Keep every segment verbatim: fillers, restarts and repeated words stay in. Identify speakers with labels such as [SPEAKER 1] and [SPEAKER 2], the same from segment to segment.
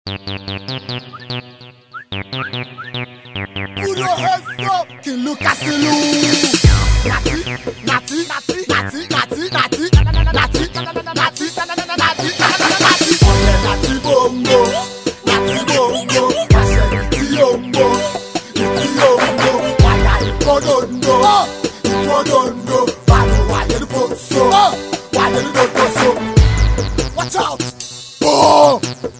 [SPEAKER 1] Puro heads up, King Lucas Silu. Nati, nati, nati, nati, nati, nati, nati, nati, nati, nati, nati bongo, nati bongo, nati yombo, nati yombo, waya ifodondo, ifodondo, bado waya ifoso, waya ifoso. Watch out, boom.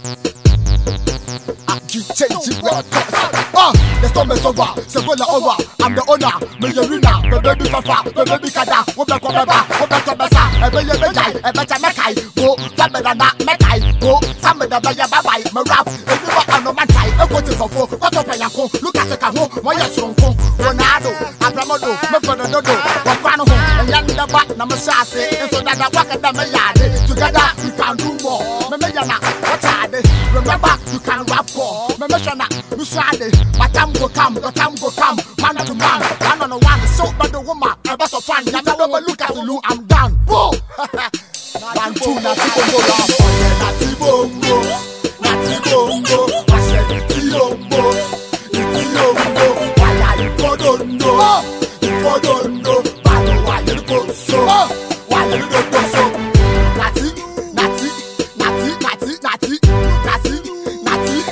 [SPEAKER 1] Change it, ah, the storm is over, Sevola over. I'm the owner, Mayorina, the baby papa, the baby kada, Woba Kobaba, Woba Kobasa, a baby Mekai, a better Mekai, go, Sabana, Mekai, go, Samada Baya Babai, Marap, a river on the Matai, a quarter of four, what up Payako, look at the Kaho, Moya Sonko, Ronaldo, Abramodo, Mekododo, Wapano, and Yanda Bat, Namasasi, and so that I walk at the Mayade, together we can do more. Memayana, what's hard? Remember, you can rap for. Memeshana, Musade, my time will come, your time will come, man to man, one on one, so but the woman, a best of fun, you never look at the I'm done. Boom! One, two, Nati Bongo, Nati Bongo, Nati Bongo, I said it's Yombo, it's Yombo, why are you for don't know? You for don't know, why are you go so? Why are you go so? Nati, Nati, Nati, Nati, Nati, Nati, Nati.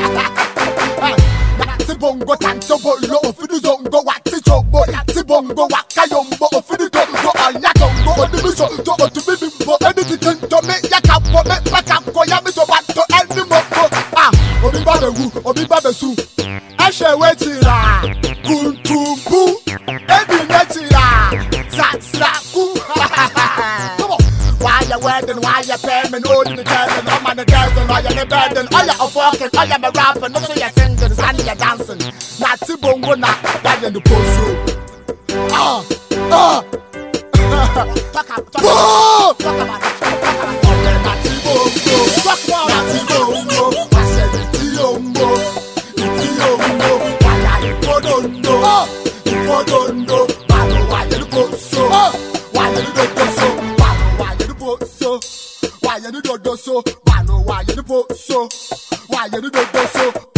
[SPEAKER 1] Bongo tanto bolo ofidi zongo wati chobo yati bongo wakayombo ofidi tongo ayatongo odibiso to otubibimbo editing to me yakabo me pakako yami to bato animo ah obi babewu obi babesu ehwe wetira kuntumbu ebi netira sasaku come on. Why you wedding, why you paying, holding the girls, I'm on the girls, and why you the burden, all you a fucking, all you a rapping, no so you singing, and you dancing. Nati bongo na, that in the post. Ah, ah. Talk about, talk about, talk about it. Nati bongo, talk about Nati bongo. I said it's yombo, it's yombo. Why are you for don't know? You for don't know. Why you the post? Why you the post? So why you do do so? Why no? Why you do so? Why you do do so?